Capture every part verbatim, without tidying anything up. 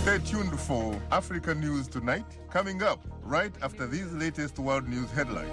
Stay tuned for Africa News Tonight, coming up right after these latest world news headlines.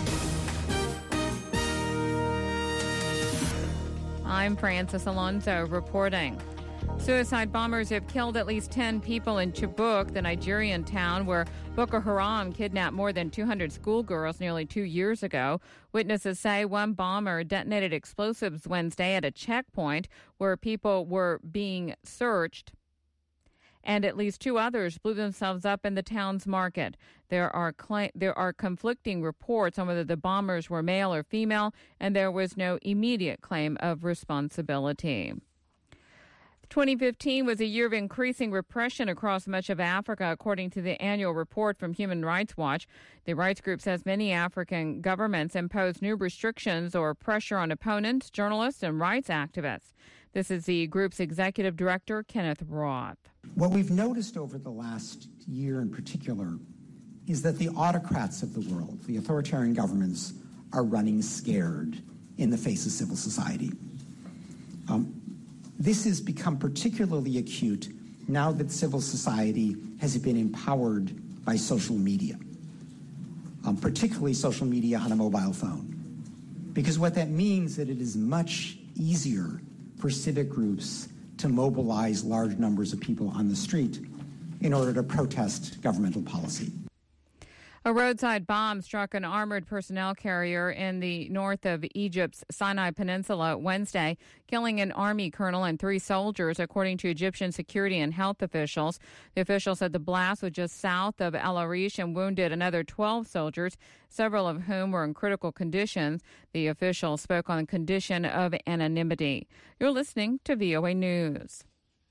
I'm Francis Alonso reporting. Suicide bombers have killed at least ten people in Chibok, the Nigerian town where Boko Haram kidnapped more than two hundred schoolgirls nearly two years ago. Witnesses say one bomber detonated explosives Wednesday at a checkpoint where people were being searched, and at least two others blew themselves up in the town's market. There are cl- there are conflicting reports on whether the bombers were male or female, and there was no immediate claim of responsibility. twenty fifteen was a year of increasing repression across much of Africa, according to the annual report from Human Rights Watch. The rights group says many African governments imposed new restrictions or pressure on opponents, journalists, and rights activists. This is the group's executive director, Kenneth Roth. What we've noticed over the last year in particular is that the autocrats of the world, the authoritarian governments, are running scared in the face of civil society. Um, This has become particularly acute now that civil society has been empowered by social media, um, particularly social media on a mobile phone. Because what that means is that it is much easier for civic groups to mobilize large numbers of people on the street in order to protest governmental policy. A roadside bomb struck an armored personnel carrier in the north of Egypt's Sinai Peninsula Wednesday, killing an army colonel and three soldiers, according to Egyptian security and health officials. The officials said the blast was just south of El Arish and wounded another twelve soldiers, several of whom were in critical condition. The official spoke on the condition of anonymity. You're listening to V O A News.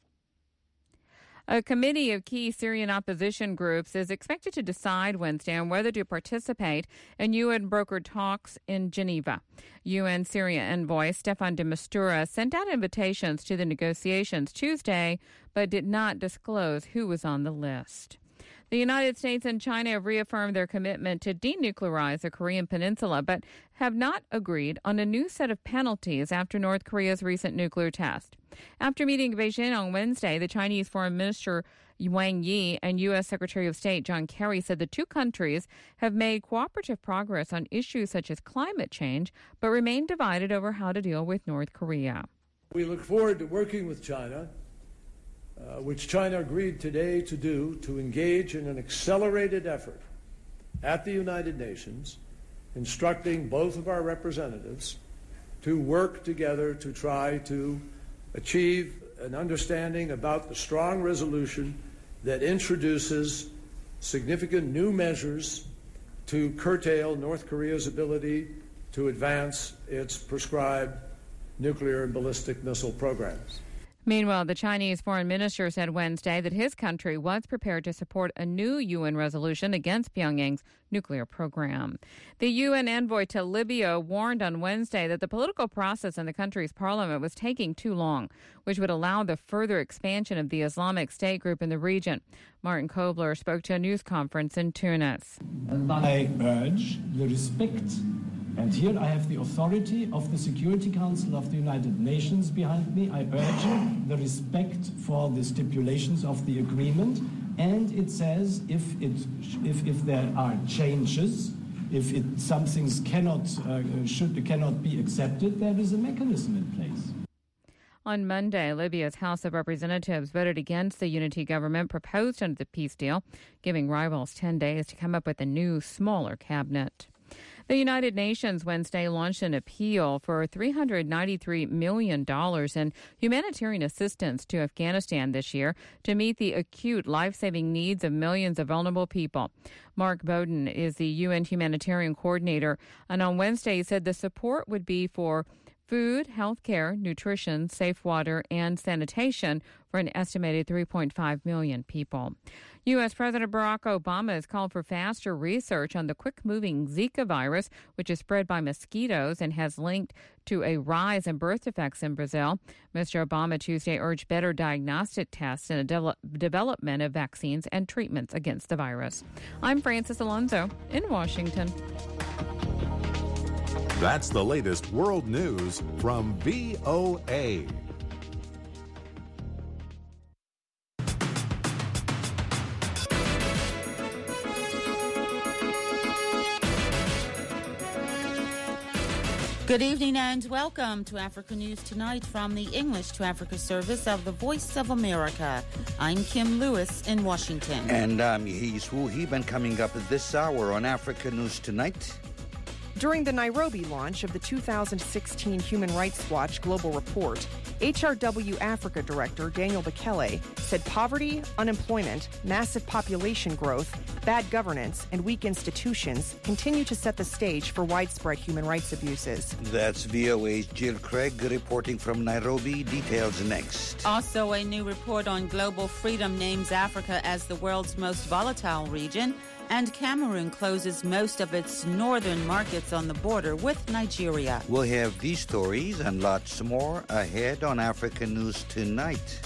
A committee of key Syrian opposition groups is expected to decide Wednesday on whether to participate in U N-brokered talks in Geneva. U N Syria envoy Stefan de Mistura sent out invitations to the negotiations Tuesday, but did not disclose who was on the list. The United States and China have reaffirmed their commitment to denuclearize the Korean peninsula, but have not agreed on a new set of penalties after North Korea's recent nuclear test. After meeting in Beijing on Wednesday, the Chinese Foreign Minister Wang Yi and U S Secretary of State John Kerry said the two countries have made cooperative progress on issues such as climate change, but remain divided over how to deal with North Korea. We look forward to working with China, Uh, which China agreed today to do, to engage in an accelerated effort at the United Nations, instructing both of our representatives to work together to try to achieve an understanding about the strong resolution that introduces significant new measures to curtail North Korea's ability to advance its prescribed nuclear and ballistic missile programs. Meanwhile, the Chinese foreign minister said Wednesday that his country was prepared to support a new U N resolution against Pyongyang's nuclear program. The U N envoy to Libya warned on Wednesday that the political process in the country's parliament was taking too long, which would allow the further expansion of the Islamic State group in the region. Martin Kobler spoke to a news conference in Tunis. I urge the respect, and here I have the authority of the Security Council of the United Nations behind me. I urge the respect for the stipulations of the agreement, and it says if it if if there are changes, if it, some things cannot uh, should cannot be accepted, there is a mechanism in place. On Monday, Libya's House of Representatives voted against the unity government proposed under the peace deal, giving rivals ten days to come up with a new, smaller cabinet. The United Nations Wednesday launched an appeal for three hundred ninety-three million dollars in humanitarian assistance to Afghanistan this year to meet the acute life-saving needs of millions of vulnerable people. Mark Bowden is the U N humanitarian coordinator, and on Wednesday he said the support would be for food, health care, nutrition, safe water, and sanitation for an estimated three point five million people. U S. President Barack Obama has called for faster research on the quick-moving Zika virus, which is spread by mosquitoes and has linked to a rise in birth defects in Brazil. Mister Obama Tuesday urged better diagnostic tests and a de- development of vaccines and treatments against the virus. I'm Francis Alonso in Washington. That's the latest world news from V O A. Good evening and welcome to Africa News Tonight from the English to Africa service of the Voice of America. I'm Kim Lewis in Washington. And I'm Yehis Wuhib, and coming up at this hour on Africa News Tonight. During the Nairobi launch of the two thousand sixteen Human Rights Watch Global Report, H R W Africa Director Daniel Bikele said poverty, unemployment, massive population growth, bad governance, and weak institutions continue to set the stage for widespread human rights abuses. That's V O A's Jill Craig reporting from Nairobi. Details next. Also, a new report on global freedom names Africa as the world's most volatile region, and Cameroon closes most of its northern markets on the border with Nigeria. We'll have these stories and lots more ahead on Africa News Tonight.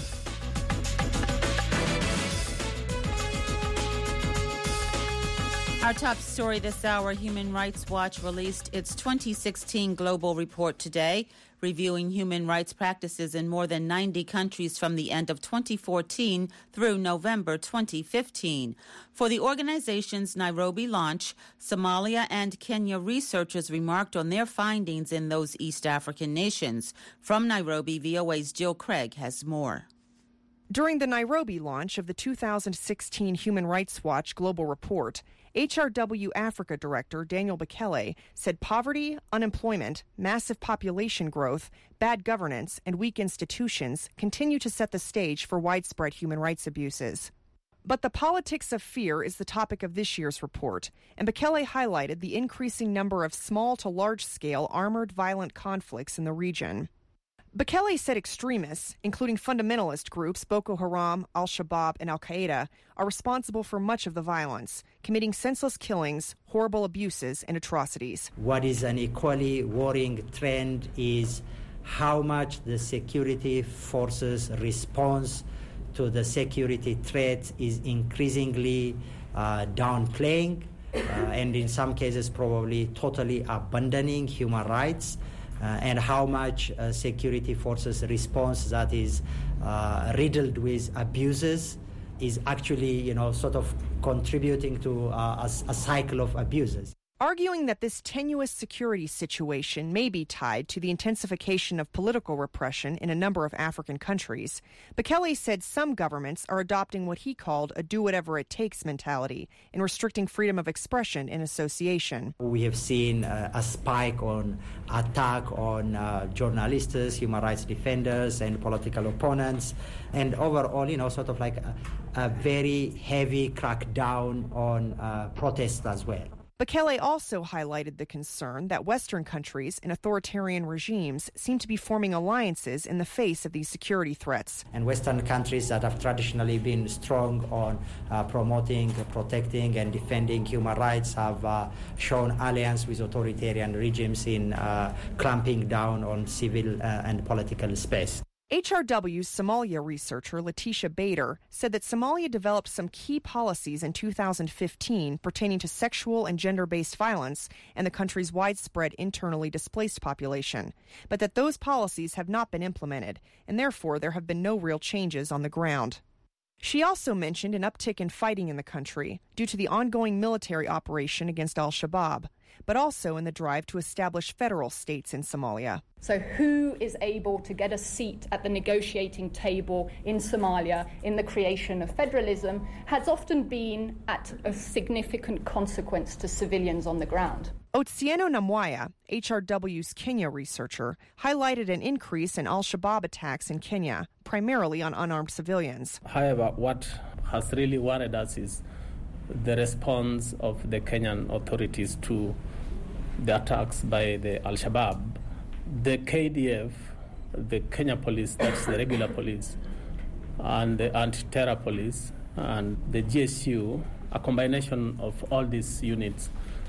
Our top story this hour, Human Rights Watch released its twenty sixteen global report today, reviewing human rights practices in more than ninety countries from the end of twenty fourteen through November twenty fifteen. For the organization's Nairobi launch, Somalia and Kenya researchers remarked on their findings in those East African nations. From Nairobi, V O A's Jill Craig has more. During the Nairobi launch of the two thousand sixteen Human Rights Watch Global Report, H R W Africa Director Daniel Bikele said poverty, unemployment, massive population growth, bad governance, and weak institutions continue to set the stage for widespread human rights abuses. But the politics of fear is the topic of this year's report, and Bikele highlighted the increasing number of small to large-scale armored violent conflicts in the region. Bikele said extremists, including fundamentalist groups Boko Haram, Al-Shabaab, and Al-Qaeda, are responsible for much of the violence, committing senseless killings, horrible abuses, and atrocities. What is an equally worrying trend is how much the security forces' response to the security threats is increasingly uh, downplaying, uh, and in some cases probably totally abandoning human rights. Uh, and how much uh, security forces' response that is uh, riddled with abuses is actually, you know, sort of contributing to uh, a, a cycle of abuses. Arguing that this tenuous security situation may be tied to the intensification of political repression in a number of African countries, Bikele said some governments are adopting what he called a do-whatever-it-takes mentality in restricting freedom of expression and association. We have seen uh, a spike on attack on uh, journalists, human rights defenders, and political opponents, and overall, you know, sort of like a, a very heavy crackdown on uh, protests as well. Bikele also highlighted the concern that Western countries and authoritarian regimes seem to be forming alliances in the face of these security threats. And Western countries that have traditionally been strong on uh, promoting, protecting, and defending human rights have uh, shown alliance with authoritarian regimes in uh, clamping down on civil uh, and political space. H R W's Somalia researcher Letitia Bader said that Somalia developed some key policies in two thousand fifteen pertaining to sexual and gender-based violence and the country's widespread internally displaced population, but that those policies have not been implemented, and therefore there have been no real changes on the ground. She also mentioned an uptick in fighting in the country due to the ongoing military operation against Al-Shabaab, but also in the drive to establish federal states in Somalia. So who is able to get a seat at the negotiating table in Somalia in the creation of federalism has often been at a significant consequence to civilians on the ground. Otsieno Namwaya, H R W's Kenya researcher, highlighted an increase in Al-Shabaab attacks in Kenya, primarily on unarmed civilians. However, what has really worried us is the response of the Kenyan authorities to the attacks by the Al-Shabaab. The K D F, the Kenya police, that's the regular police, and the anti-terror police, and the G S U, a combination of all these units,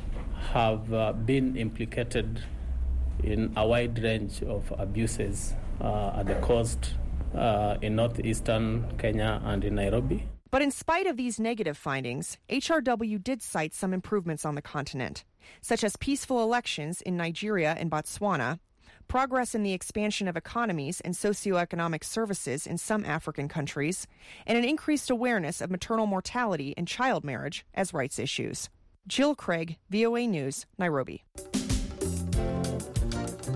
have uh, been implicated in a wide range of abuses uh, at the coast uh, in northeastern Kenya and in Nairobi. But in spite of these negative findings, H R W did cite some improvements on the continent, such as peaceful elections in Nigeria and Botswana, progress in the expansion of economies and socioeconomic services in some African countries, and an increased awareness of maternal mortality and child marriage as rights issues. Jill Craig, V O A News, Nairobi.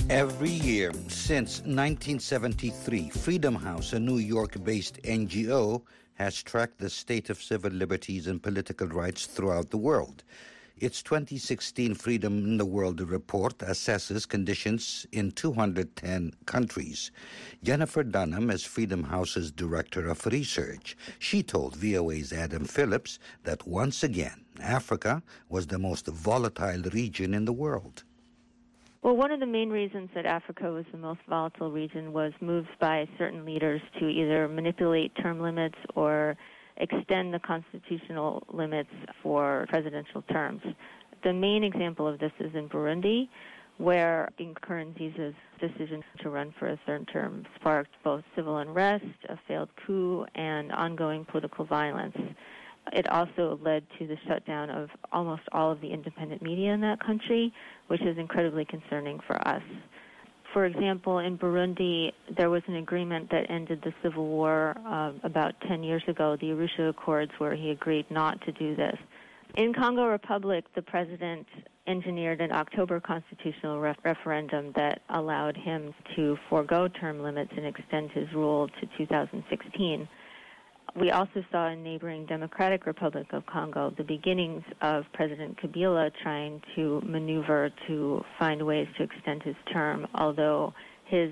Every year since nineteen seventy-three, Freedom House, a New York-based N G O, has tracked the state of civil liberties and political rights throughout the world. Its twenty sixteen Freedom in the World report assesses conditions in two hundred ten countries. Jennifer Dunham is Freedom House's Director of Research. She told V O A's Adam Phillips that once again, Africa was the most volatile region in the world. Well, one of the main reasons that Africa was the most volatile region was moves by certain leaders to either manipulate term limits or extend the constitutional limits for presidential terms. The main example of this is in Burundi, where Nkurunziza's decision to run for a third term sparked both civil unrest, a failed coup, and ongoing political violence. It also led to the shutdown of almost all of the independent media in that country, which is incredibly concerning for us. For example, in Burundi, there was an agreement that ended the civil war uh, about ten years ago, the Arusha Accords, where he agreed not to do this. In Congo Republic, the president engineered an October constitutional ref- referendum that allowed him to forego term limits and extend his rule to two thousand sixteen. We also saw in neighboring Democratic Republic of Congo the beginnings of President Kabila trying to maneuver to find ways to extend his term, although his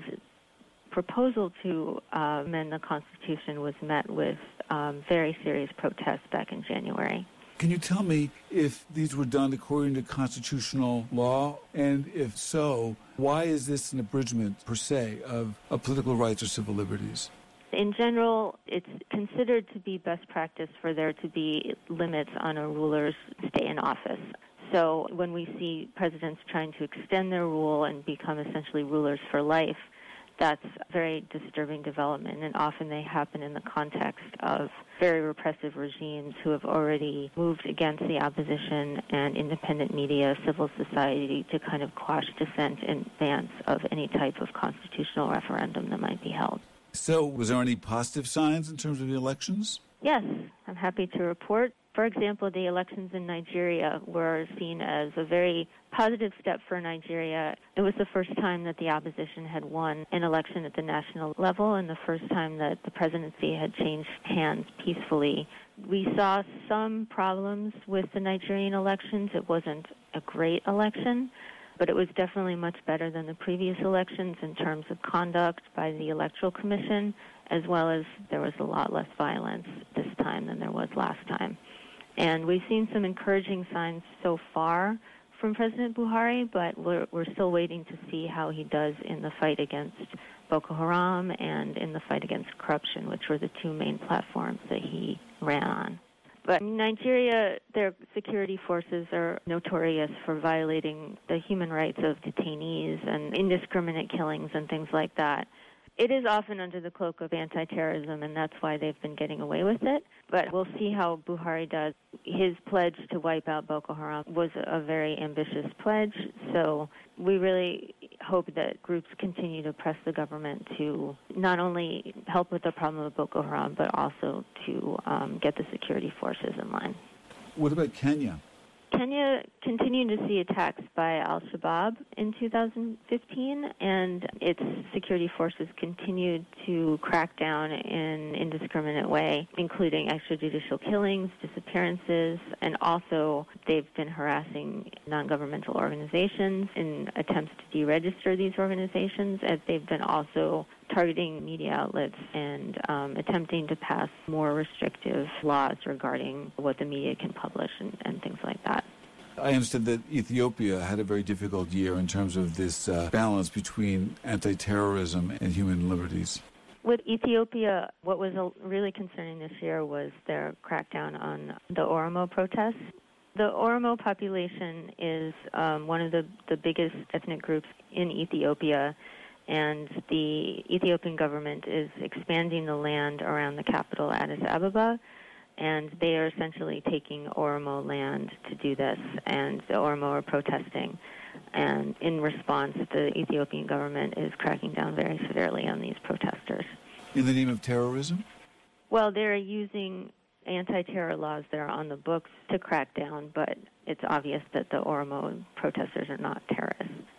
proposal to uh, amend the Constitution was met with um, very serious protests back in January. Can you tell me if these were done according to constitutional law? And if so, why is this an abridgment, per se, of, of political rights or civil liberties? In general, it's considered to be best practice for there to be limits on a ruler's stay in office. So when we see presidents trying to extend their rule and become essentially rulers for life, that's a very disturbing development, and often they happen in the context of very repressive regimes who have already moved against the opposition and independent media, civil society, to kind of quash dissent in advance of any type of constitutional referendum that might be held. So, was there any positive signs in terms of the elections? Yes, I'm happy to report. For example, the elections in Nigeria were seen as a very positive step for Nigeria. It was the first time that the opposition had won an election at the national level and the first time that the presidency had changed hands peacefully. We saw some problems with the Nigerian elections. It wasn't a great election, but it was definitely much better than the previous elections in terms of conduct by the Electoral Commission, as well as there was a lot less violence this time than there was last time. And we've seen some encouraging signs so far from President Buhari, but we're, we're still waiting to see how he does in the fight against Boko Haram and in the fight against corruption, which were the two main platforms that he ran on. But in Nigeria, their security forces are notorious for violating the human rights of detainees and indiscriminate killings and things like that. It is often under the cloak of anti-terrorism, and that's why they've been getting away with it. But we'll see how Buhari does. His pledge to wipe out Boko Haram was a very ambitious pledge, so we really hope that groups continue to press the government to not only help with the problem of Boko Haram, but also to um, get the security forces in line. What about Kenya? Kenya continued to see attacks by al-Shabaab in two thousand fifteen, and its security forces continued to crack down in an indiscriminate way, including extrajudicial killings, disappearances, and also they've been harassing non-governmental organizations in attempts to deregister these organizations, as they've been also targeting media outlets and um, attempting to pass more restrictive laws regarding what the media can publish and, and things like that. I understand that Ethiopia had a very difficult year in terms of this uh, balance between anti-terrorism and human liberties. With Ethiopia, what was really concerning this year was their crackdown on the Oromo protests. The Oromo population is um, one of the, the biggest ethnic groups in Ethiopia, and the Ethiopian government is expanding the land around the capital, Addis Ababa, and they are essentially taking Oromo land to do this, and the Oromo are protesting. And in response, the Ethiopian government is cracking down very severely on these protesters. In the name of terrorism? Well, they're using anti-terror laws that are on the books to crack down, but it's obvious that the Oromo protesters are not terrorists.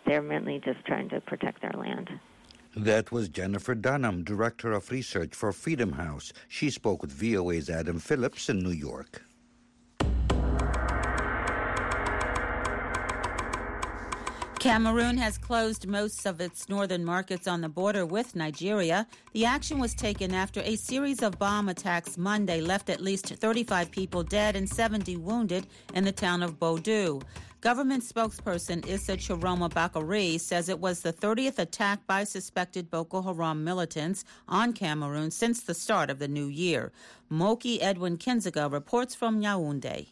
they're mainly just trying to protect their land. That was Jennifer Dunham, Director of Research for Freedom House. She spoke with V O A's Adam Phillips in New York. Cameroon has closed most of its northern markets on the border with Nigeria. The action was taken after a series of bomb attacks Monday left at least thirty-five people dead and seventy wounded in the town of Bodu. Government spokesperson Issa Chiroma Bakari says it was the thirtieth attack by suspected Boko Haram militants on Cameroon since the start of the new year. Moki Edwin Kinziga reports from Yaoundé.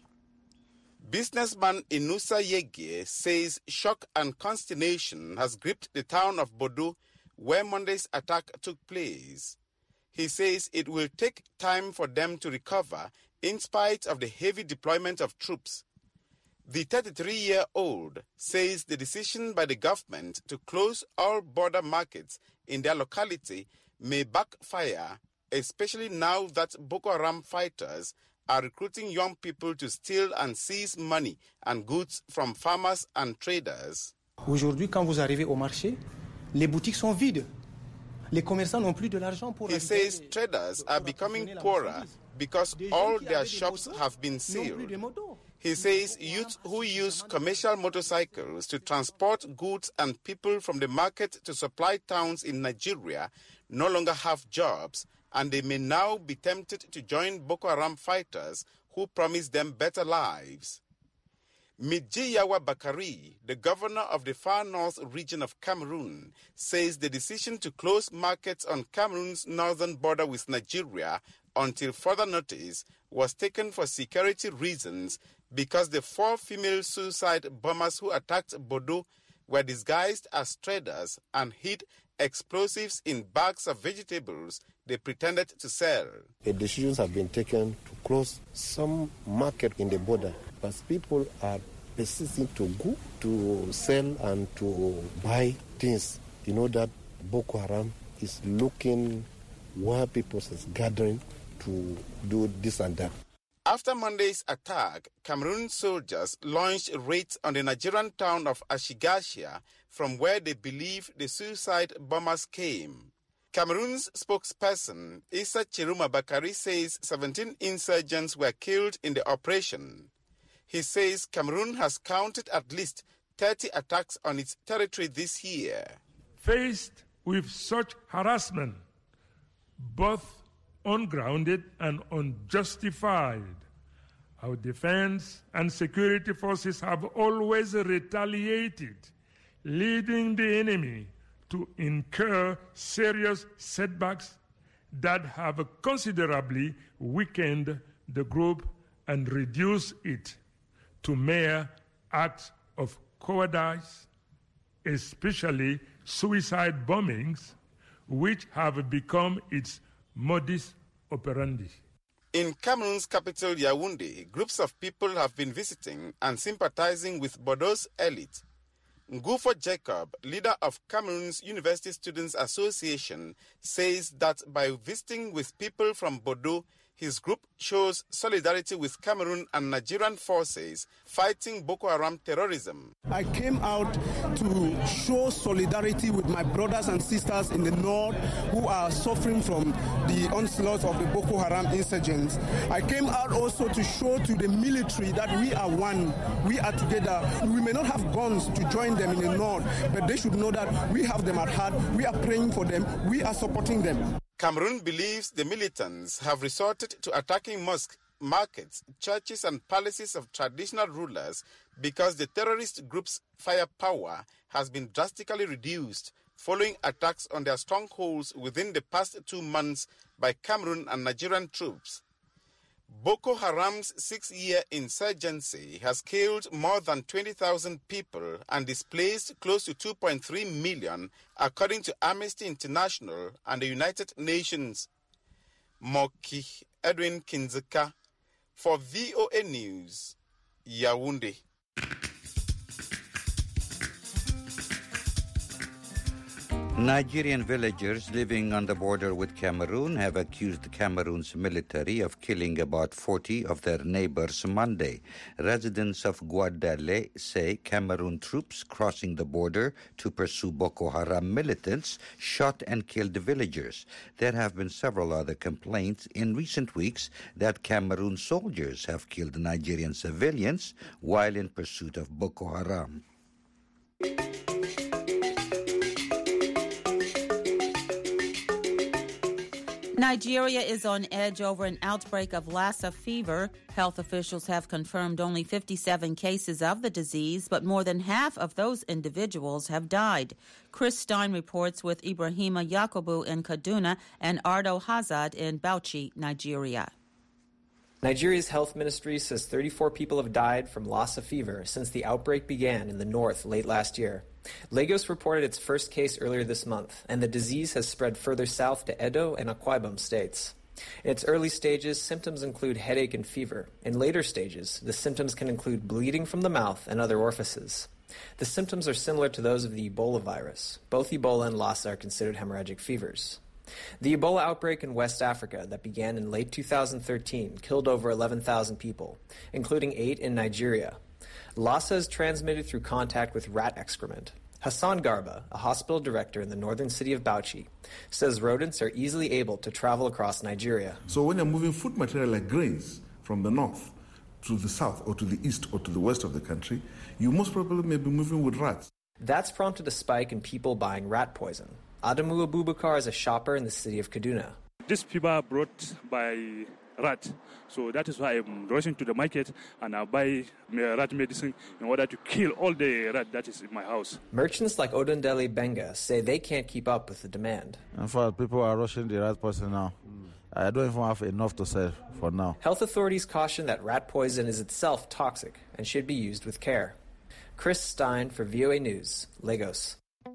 Businessman Inusa Yege says shock and consternation has gripped the town of Bodu, where Monday's attack took place. He says it will take time for them to recover in spite of the heavy deployment of troops. The thirty-three-year-old says the decision by the government to close all border markets in their locality may backfire, especially now that Boko Haram fighters are recruiting young people to steal and seize money and goods from farmers and traders. Aujourd'hui, quand vous arrivez au marché, les boutiques sont vides. Les commerçants n'ont plus de l'argent pour. He says traders are becoming poorer because all their shops have been sealed. He says youth who use commercial motorcycles to transport goods and people from the market to supply towns in Nigeria no longer have jobs, and they may now be tempted to join Boko Haram fighters who promise them better lives. Midjiyawa Bakari, the governor of the far north region of Cameroon, says the decision to close markets on Cameroon's northern border with Nigeria until further notice was taken for security reasons because the four female suicide bombers who attacked Bodu were disguised as traders and hid explosives in bags of vegetables they pretended to sell. The decisions have been taken to close some market in the border, but people are persisting to go to sell and to buy things. You know that Boko Haram is looking where people is gathering to do this and that. After Monday's attack, Cameroon soldiers launched raids on the Nigerian town of Ashigashia, from where they believe the suicide bombers came. Cameroon's spokesperson, Issa Chiroma Bakari, says seventeen insurgents were killed in the operation. He says Cameroon has counted at least thirty attacks on its territory this year. Faced with such harassment, both ungrounded and unjustified, our defense and security forces have always retaliated, leading the enemy to incur serious setbacks that have considerably weakened the group and reduced it to mere acts of cowardice, especially suicide bombings, which have become its modus operandi. In Cameroon's capital, Yaoundé, groups of people have been visiting and sympathizing with Bodo's elite. Ngufo Jacob, leader of Cameroon's University Students Association, says that by visiting with people from Bodo, his group shows solidarity with Cameroon and Nigerian forces fighting Boko Haram terrorism. I came out to show solidarity with my brothers and sisters in the north who are suffering from the onslaught of the Boko Haram insurgents. I came out also to show to the military that we are one, we are together. We may not have guns to join them in the north, but they should know that we have them at heart, we are praying for them, we are supporting them. Cameroon believes the militants have resorted to attacking mosques, markets, churches and palaces of traditional rulers because the terrorist group's firepower has been drastically reduced following attacks on their strongholds within the past two months by Cameroon and Nigerian troops. Boko Haram's six-year insurgency has killed more than twenty thousand people and displaced close to two point three million, according to Amnesty International and the United Nations. Moki Edwin Kinzika for V O A News, Nigerian villagers living on the border with Cameroon have accused Cameroon's military of killing about forty of their neighbors Monday. Residents of Guadale say Cameroon troops crossing the border to pursue Boko Haram militants shot and killed the villagers. There have been several other complaints in recent weeks that Cameroon soldiers have killed Nigerian civilians while in pursuit of Boko Haram. Nigeria is on edge over an outbreak of Lassa fever. Health officials have confirmed only fifty-seven cases of the disease, but more than half of those individuals have died. Chris Stein reports with Ibrahima Yakubu in Kaduna and Ardo Hazard in Bauchi, Nigeria. Nigeria's health ministry says thirty-four people have died from Lassa fever since the outbreak began in the north late last year. Lagos reported its first case earlier this month, and the disease has spread further south to Edo and Akwa Ibom states. In its early stages, symptoms include headache and fever. In later stages, the symptoms can include bleeding from the mouth and other orifices. The symptoms are similar to those of the Ebola virus. Both Ebola and Lassa are considered hemorrhagic fevers. The Ebola outbreak in West Africa that began in late two thousand thirteen killed over eleven thousand people, including eight in Nigeria. Lassa is transmitted through contact with rat excrement. Hassan Garba, a hospital director in the northern city of Bauchi, says rodents are easily able to travel across Nigeria. So when you're moving food material like grains from the north to the south or to the east or to the west of the country, you most probably may be moving with rats. That's prompted a spike in people buying rat poison. Adamu Abubakar is a shopper in the city of Kaduna. These people are brought by rat, so that is why I'm rushing to the market and I buy rat medicine in order to kill all the rat that is in my house. Merchants like Odundele Benga say they can't keep up with the demand. In fact, people are rushing the rat poison now. Mm. I don't even have enough to sell for now. Health authorities caution that rat poison is itself toxic and should be used with care. Chris Stein for V O A News, Lagos.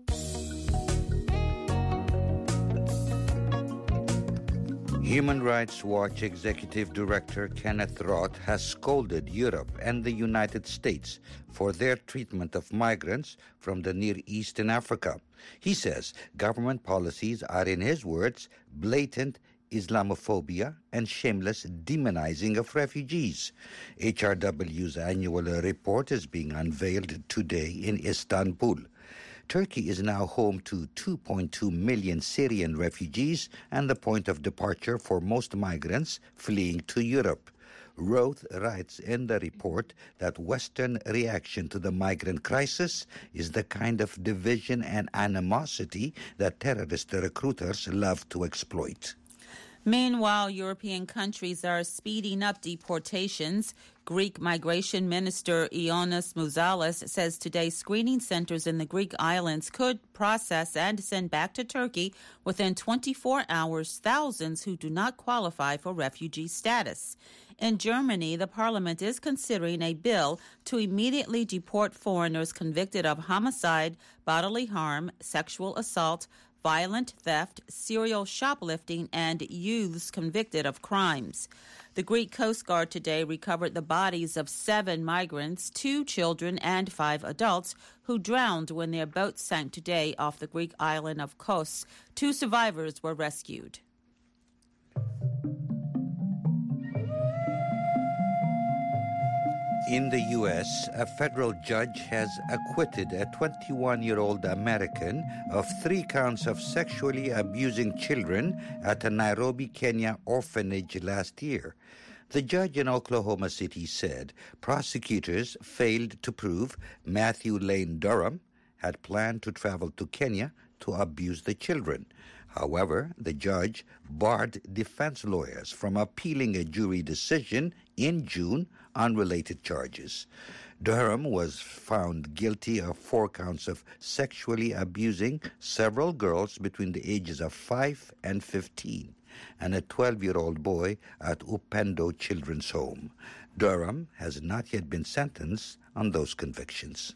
Human Rights Watch Executive Director Kenneth Roth has scolded Europe and the United States for their treatment of migrants from the Near East and Africa. He says government policies are, in his words, blatant Islamophobia and shameless demonizing of refugees. H R W's annual report is being unveiled today in Istanbul. Turkey is now home to two point two million Syrian refugees and the point of departure for most migrants fleeing to Europe. Roth writes in the report that Western reaction to the migrant crisis is the kind of division and animosity that terrorist recruiters love to exploit. Meanwhile, European countries are speeding up deportations. Greek Migration Minister Ioannis Mouzalis says today screening centers in the Greek islands could process and send back to Turkey within twenty-four hours thousands who do not qualify for refugee status. In Germany, the parliament is considering a bill to immediately deport foreigners convicted of homicide, bodily harm, sexual assault, violent theft, serial shoplifting, and youths convicted of crimes. The Greek Coast Guard today recovered the bodies of seven migrants, two children and five adults, who drowned when their boat sank today off the Greek island of Kos. Two survivors were rescued. In the U S, a federal judge has acquitted a twenty-one-year-old American of three counts of sexually abusing children at a Nairobi, Kenya orphanage last year. The judge in Oklahoma City said prosecutors failed to prove Matthew Lane Durham had planned to travel to Kenya to abuse the children. However, the judge barred defense lawyers from appealing a jury decision in June on related charges. Durham was found guilty of four counts of sexually abusing several girls between the ages of five and fifteen and a twelve-year-old boy at Upendo Children's Home. Durham has not yet been sentenced on those convictions.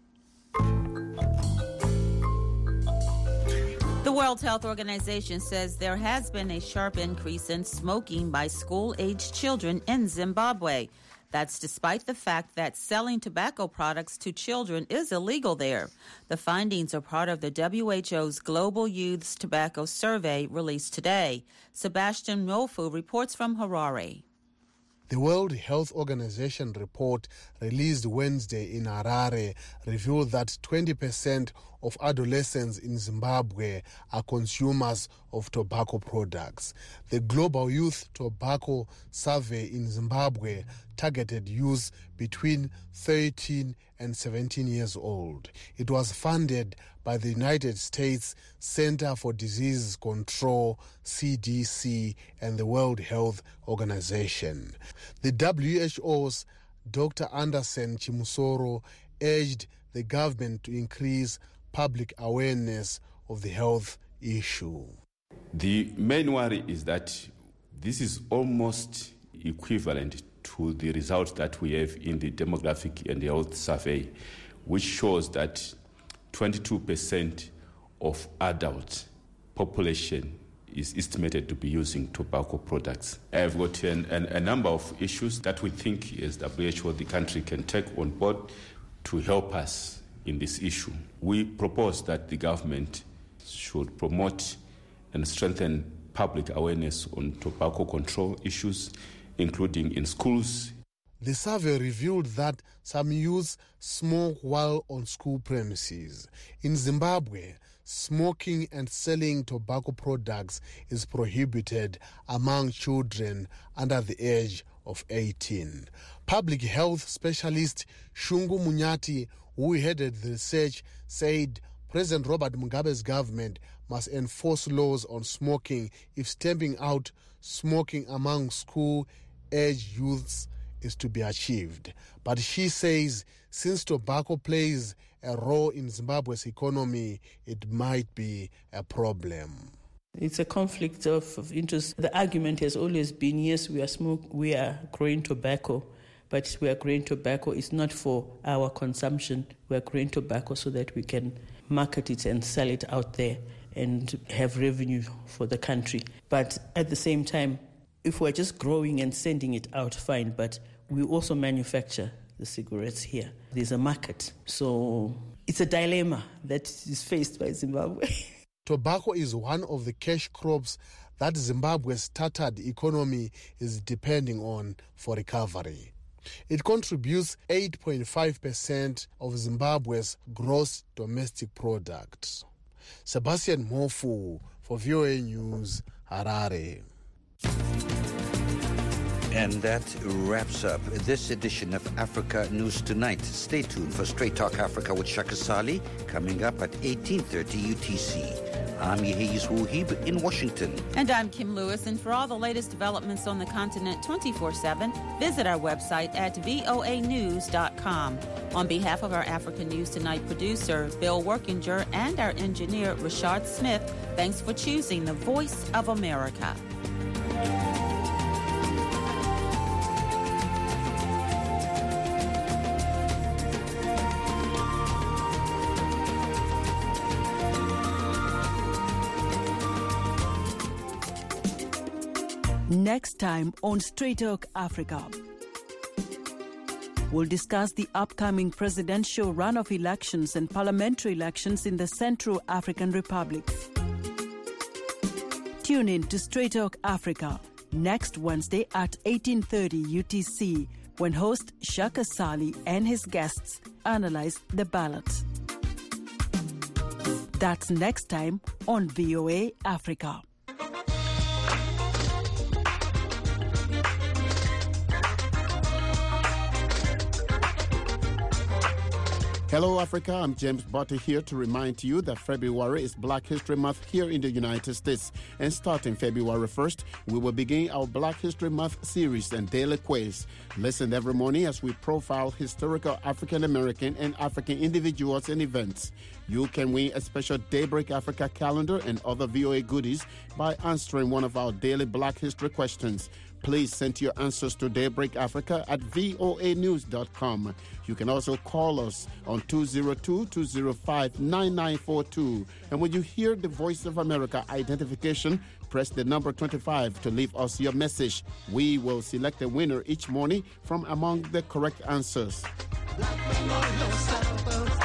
The World Health Organization says there has been a sharp increase in smoking by school-aged children in Zimbabwe. That's despite the fact that selling tobacco products to children is illegal there. The findings are part of the W H O's Global Youth's Tobacco Survey released today. Sebastian Mofu reports from Harare. The World Health Organization report released Wednesday in Harare revealed that twenty percent of adolescents in Zimbabwe are consumers of tobacco products. The Global Youth Tobacco Survey in Zimbabwe targeted youth between thirteen and seventeen years old. It was funded by the United States Center for Disease Control, C D C, and the World Health Organization. The W H O's Doctor Anderson Chimusoro urged the government to increase public awareness of the health issue. The main worry is that this is almost equivalent to the results that we have in the demographic and health survey, which shows that twenty-two percent of adult population is estimated to be using tobacco products. I have got an, an, a number of issues that we think as W H O the country can take on board to help us in this issue. We propose that the government should promote and strengthen public awareness on tobacco control issues, including in schools. The survey revealed that some youths smoke while on school premises. In Zimbabwe, smoking and selling tobacco products is prohibited among children under the age of eighteen. Public health specialist Shungu Munyati, who headed the research, said President Robert Mugabe's government must enforce laws on smoking if stamping out smoking among school-age youths is to be achieved. But she says since tobacco plays a role in Zimbabwe's economy, it might be a problem. It's a conflict of, of interest. The argument has always been, yes, we are smoke, we are growing tobacco, but we are growing tobacco. It's not for our consumption. We are growing tobacco so that we can market it and sell it out there and have revenue for the country. But at the same time, if we're just growing and sending it out, fine, but we also manufacture the cigarettes here. There's a market. So it's a dilemma that is faced by Zimbabwe. Tobacco is one of the cash crops that Zimbabwe's tattered economy is depending on for recovery. It contributes eight point five percent of Zimbabwe's gross domestic product. Sebastian Mofu for V O A News, Harare. And that wraps up this edition of Africa News Tonight. Stay tuned for Straight Talk Africa with Shaka Sali, coming up at eighteen thirty U T C. I'm Yehiz Wuhib in Washington. And I'm Kim Lewis. And for all the latest developments on the continent twenty-four seven, visit our website at V O A news dot com. On behalf of our Africa News Tonight producer, Bill Workinger, and our engineer, Rashard Smith, thanks for choosing the Voice of America. Next time on Straight Talk Africa, we'll discuss the upcoming presidential runoff elections and parliamentary elections in the Central African Republic. Tune in to Straight Talk Africa next Wednesday at eighteen thirty U T C when host Shaka Sali and his guests analyze the ballot. That's next time on V O A Africa. Hello, Africa. I'm James Botte here to remind you that February is Black History Month here in the United States. And starting February first, we will begin our Black History Month series and daily quiz. Listen every morning as we profile historical African American and African individuals and events. You can win a special Daybreak Africa calendar and other V O A goodies by answering one of our daily Black History questions. Please send your answers to Daybreak Africa at voa news dot com. You can also call us on two oh two, two oh five, nine nine four two. And when you hear the Voice of America identification, press the number twenty-five to leave us your message. We will select a winner each morning from among the correct answers.